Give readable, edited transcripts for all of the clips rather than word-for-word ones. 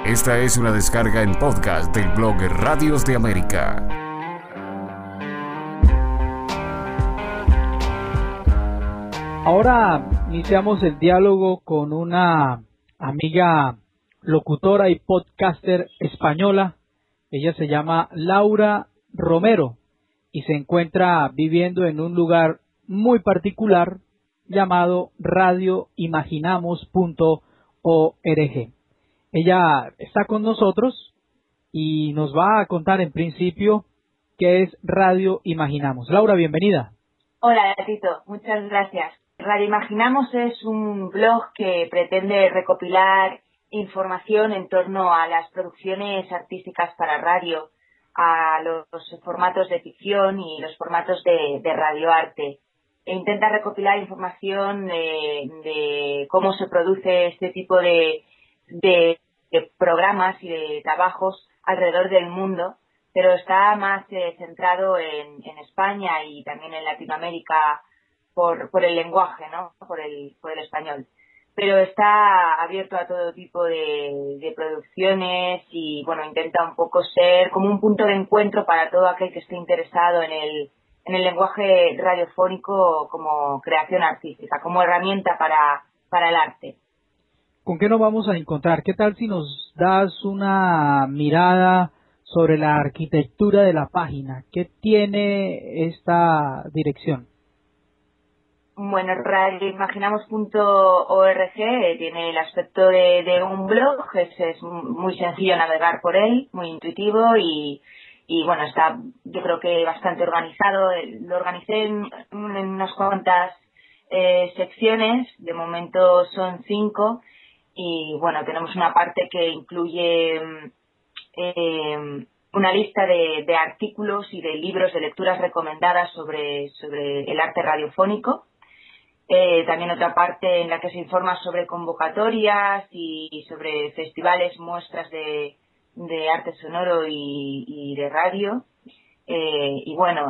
Esta es una descarga en podcast del blog Radios de América. Ahora iniciamos el diálogo con una amiga locutora y podcaster española. Ella se llama Laura Romero y se encuentra viviendo en un lugar muy particular llamado radioimaginamos.org. Ella está con nosotros y nos va a contar en principio qué es Radio Imaginamos. Laura, bienvenida. Hola, Tito. Muchas gracias. Radio Imaginamos es un blog que pretende recopilar información en torno a las producciones artísticas para radio, a los formatos de ficción y los formatos de radioarte. E intenta recopilar información de cómo se produce este tipo de programas y de trabajos alrededor del mundo, pero está más centrado en España y también en Latinoamérica por el lenguaje, ¿no? Por el español. Pero está abierto a todo tipo de producciones y, bueno, intenta un poco ser como un punto de encuentro para todo aquel que esté interesado en el lenguaje radiofónico como creación artística, como herramienta para el arte. ¿Con qué nos vamos a encontrar? ¿Qué tal si nos das una mirada sobre la arquitectura de la página? ¿Qué tiene esta dirección? Bueno, radioimaginamos.org tiene el aspecto de un blog, es muy sencillo navegar por él, muy intuitivo y bueno, está yo creo que bastante organizado. Lo organicé en unas cuantas secciones, de momento son 5 y bueno, tenemos una parte que incluye una lista de artículos y de libros de lecturas recomendadas sobre el arte radiofónico. También otra parte en la que se informa sobre convocatorias y sobre festivales, muestras de arte sonoro y de radio. Y bueno,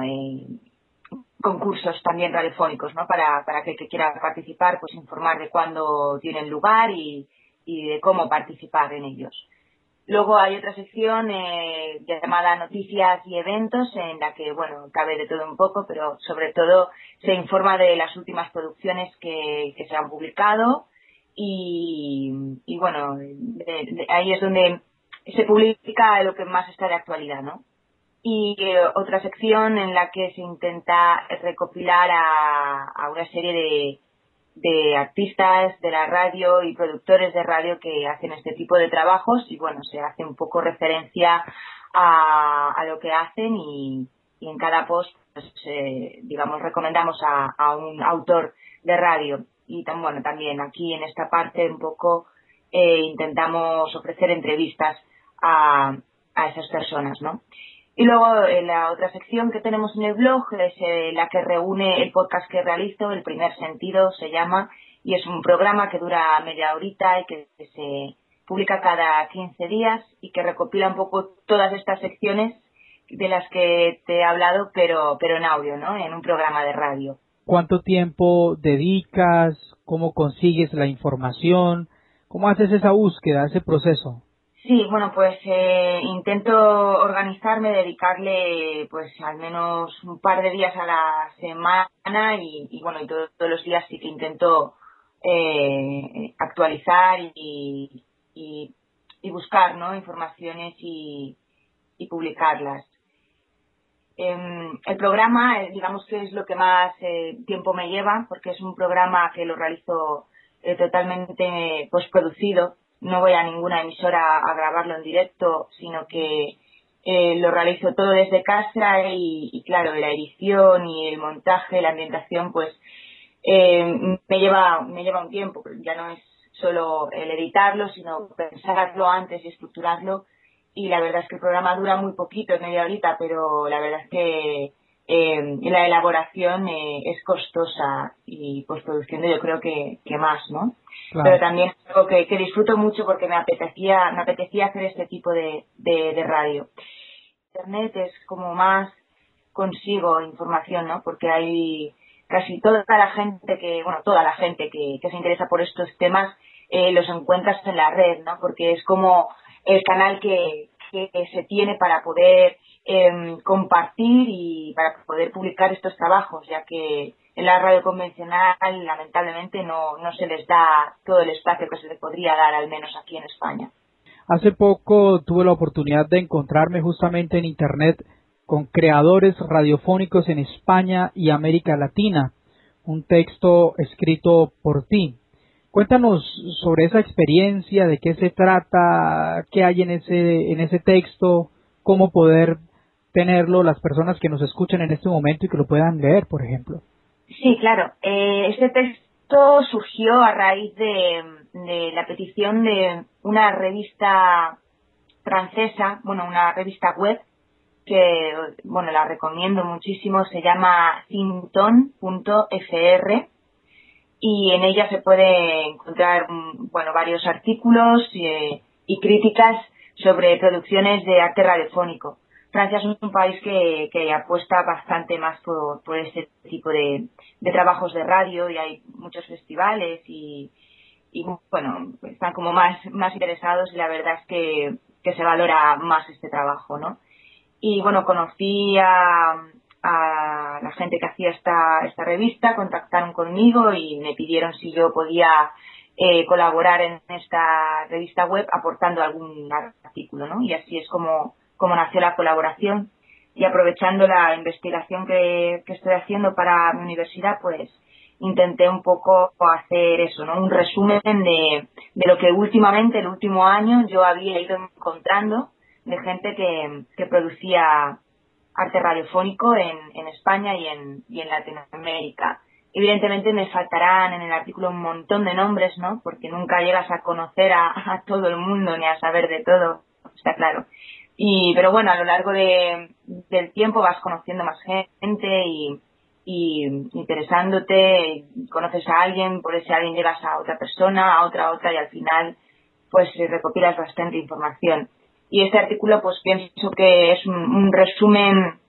concursos también radiofónicos, ¿no? Para aquel que quiera participar, pues informar de cuándo tienen lugar y de cómo participar en ellos. Luego hay otra sección llamada Noticias y Eventos, en la que, bueno, cabe de todo un poco, pero sobre todo se informa de las últimas producciones que se han publicado y bueno, ahí es donde se publica lo que más está de actualidad, ¿no? Y otra sección en la que se intenta recopilar a una serie de artistas de la radio y productores de radio que hacen este tipo de trabajos y bueno, se hace un poco referencia a lo que hacen y en cada post pues, digamos recomendamos a un autor de radio y también aquí en esta parte un poco intentamos ofrecer entrevistas a esas personas, ¿no? Y luego la otra sección que tenemos en el blog es la que reúne el podcast que realizo, El Primer Sentido se llama, y es un programa que dura media horita y que se publica cada 15 días y que recopila un poco todas estas secciones de las que te he hablado, pero en audio, ¿no? En un programa de radio. ¿Cuánto tiempo dedicas? ¿Cómo consigues la información? ¿Cómo haces esa búsqueda, ese proceso? Sí, bueno, pues intento organizarme, dedicarle pues al menos un par de días a la semana y bueno, y todos los días sí que intento actualizar y buscar, ¿no? Informaciones y publicarlas. El programa, digamos que es lo que más tiempo me lleva, porque es un programa que lo realizo totalmente postproducido. No voy a ninguna emisora a grabarlo en directo, sino que lo realizo todo desde casa y claro, la edición y el montaje, la ambientación, pues me lleva un tiempo. Ya no es solo el editarlo, sino pensarlo antes y estructurarlo. Y la verdad es que el programa dura muy poquito, es media horita, pero la verdad es que la elaboración es costosa y postproducción yo creo que más, ¿no? Claro. Pero también es algo que disfruto mucho porque me apetecía hacer este tipo de radio. Internet es como más consigo información, ¿no? Porque hay casi toda la gente que se interesa por estos temas los encuentras en la red, ¿no? Porque es como el canal que se tiene para poder compartir y para poder publicar estos trabajos, ya que en la radio convencional lamentablemente no se les da todo el espacio que se les podría dar, al menos aquí en España. Hace poco tuve la oportunidad de encontrarme justamente en Internet con creadores radiofónicos en España y América Latina, un texto escrito por ti. Cuéntanos sobre esa experiencia, de qué se trata, qué hay en ese texto, cómo poder tenerlo las personas que nos escuchan en este momento y que lo puedan leer, por ejemplo. Sí, claro. Este texto surgió a raíz de la petición de una revista francesa, una revista web que, la recomiendo muchísimo, se llama sinton.fr, y en ella se puede encontrar, varios artículos y críticas sobre producciones de arte radiofónico. Francia es un país que apuesta bastante más por este tipo de trabajos de radio, y hay muchos festivales y están como más interesados, y la verdad es que se valora más este trabajo, ¿no? Y conocí a la gente que hacía esta revista, contactaron conmigo y me pidieron si yo podía colaborar en esta revista web aportando algún artículo, ¿no? Y así es como nació la colaboración, y aprovechando la investigación que estoy haciendo para mi universidad, pues intenté un poco hacer eso, ¿no? Un resumen de lo que últimamente, el último año, yo había ido encontrando de gente que producía arte radiofónico en España y en Latinoamérica. Evidentemente me faltarán en el artículo un montón de nombres, ¿no? Porque nunca llegas a conocer a todo el mundo ni a saber de todo, está claro. Pero a lo largo del tiempo vas conociendo más gente y interesándote, conoces a alguien, por ese alguien llegas a otra persona, a otra, y al final pues recopilas bastante información. Y este artículo pues pienso que es un resumen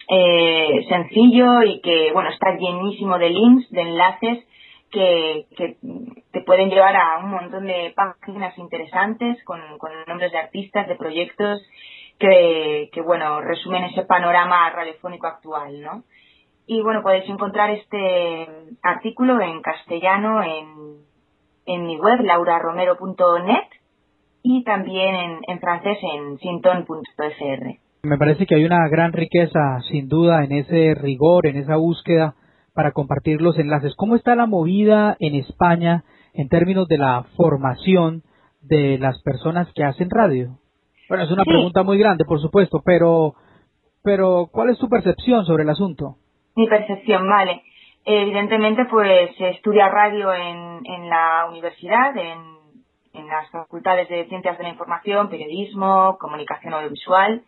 sencillo, y que está llenísimo de links, de enlaces que te pueden llevar a un montón de páginas interesantes con nombres de artistas, de proyectos que resumen ese panorama radiofónico actual, ¿no? Y podéis encontrar este artículo en castellano en mi web, lauraromero.net, y también en francés en sinton.fr. Me parece que hay una gran riqueza, sin duda, en ese rigor, en esa búsqueda para compartir los enlaces. ¿Cómo está la movida en España en términos de la formación de las personas que hacen radio? Bueno, es una pregunta muy grande, por supuesto, pero ¿cuál es tu percepción sobre el asunto? Mi percepción, vale. Evidentemente, pues se estudia radio en la universidad, en las facultades de Ciencias de la Información, Periodismo, Comunicación Audiovisual,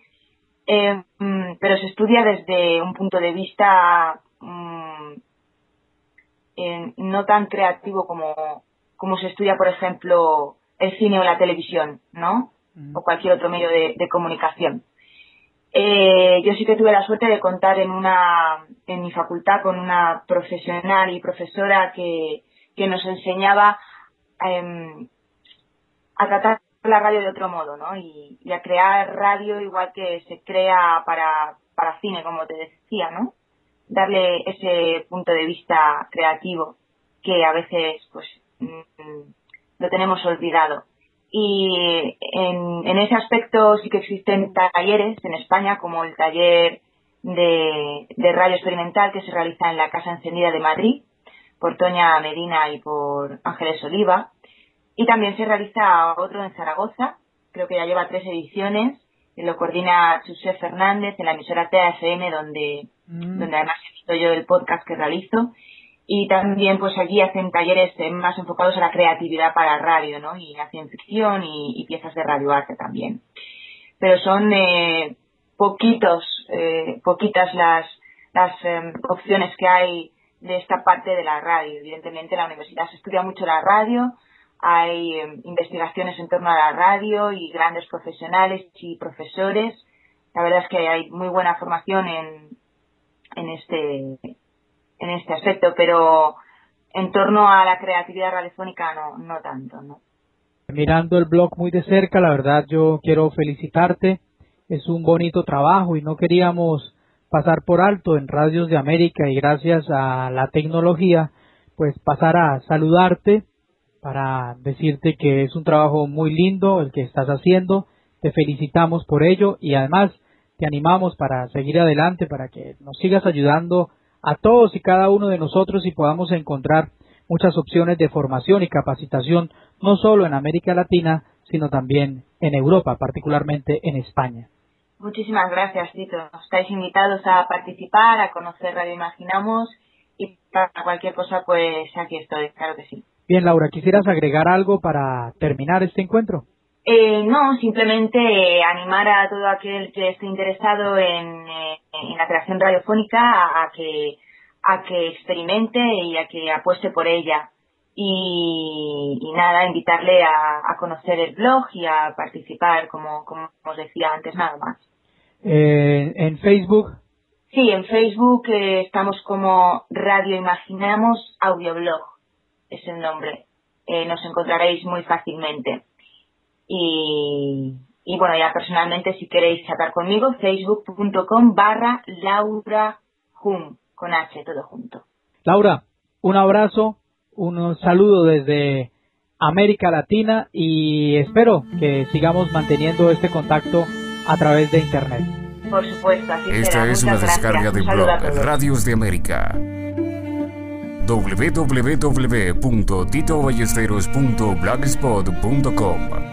pero se estudia desde un punto de vista no tan creativo como se estudia, por ejemplo, el cine o la televisión, ¿no? O cualquier otro medio de comunicación. Yo sí que tuve la suerte de contar en mi facultad con una profesional y profesora que nos enseñaba a tratar la radio de otro modo, ¿no? Y a crear radio igual que se crea para cine, como te decía, ¿no? Darle ese punto de vista creativo que a veces pues lo tenemos olvidado. Y en ese aspecto sí que existen talleres en España, como el taller de radio experimental que se realiza en la Casa Encendida de Madrid por Toña Medina y por Ángeles Oliva. Y también se realiza otro en Zaragoza, creo que ya lleva 3 ediciones, y lo coordina José Fernández en la emisora TAFM, donde además he visto yo el podcast que realizo. Y también pues allí hacen talleres más enfocados a la creatividad para radio, ¿no? Y hacen ficción y piezas de radioarte también. Pero son poquitas las opciones que hay de esta parte de la radio. Evidentemente en la universidad se estudia mucho la radio, hay investigaciones en torno a la radio y grandes profesionales y profesores. La verdad es que hay muy buena formación en este aspecto, pero en torno a la creatividad radiofónica no tanto, ¿no? mirando el blog muy de cerca. La verdad, yo quiero felicitarte. Es un bonito trabajo y no queríamos pasar por alto en Radios de América, y gracias a la tecnología, pues pasar a saludarte para decirte que es un trabajo muy lindo el que estás haciendo. Te felicitamos por ello y además te animamos para seguir adelante, para que nos sigas ayudando a todos y cada uno de nosotros y podamos encontrar muchas opciones de formación y capacitación, no solo en América Latina, sino también en Europa, particularmente en España. Muchísimas gracias, Tito. Estáis invitados a participar, a conocer Radio Imaginamos, y para cualquier cosa, pues aquí estoy, claro que sí. Bien, Laura, ¿quisieras agregar algo para terminar este encuentro? No, simplemente animar a todo aquel que esté interesado en la creación radiofónica a que experimente y a que apueste por ella. Y nada, invitarle a conocer el blog y a participar, como os decía antes, nada más. ¿En Facebook? Sí, en Facebook estamos como Radio Imaginamos Audioblog, es el nombre. Nos encontraréis muy fácilmente. Y bueno, ya personalmente, si queréis hablar conmigo, facebook.com/Laura Hum, con H, todo junto. Laura, un abrazo, un saludo desde América Latina y espero que sigamos manteniendo este contacto a través de Internet. Por supuesto, así será. Esta es una descarga de blog Radios de América. www.titoballesteros.blogspot.com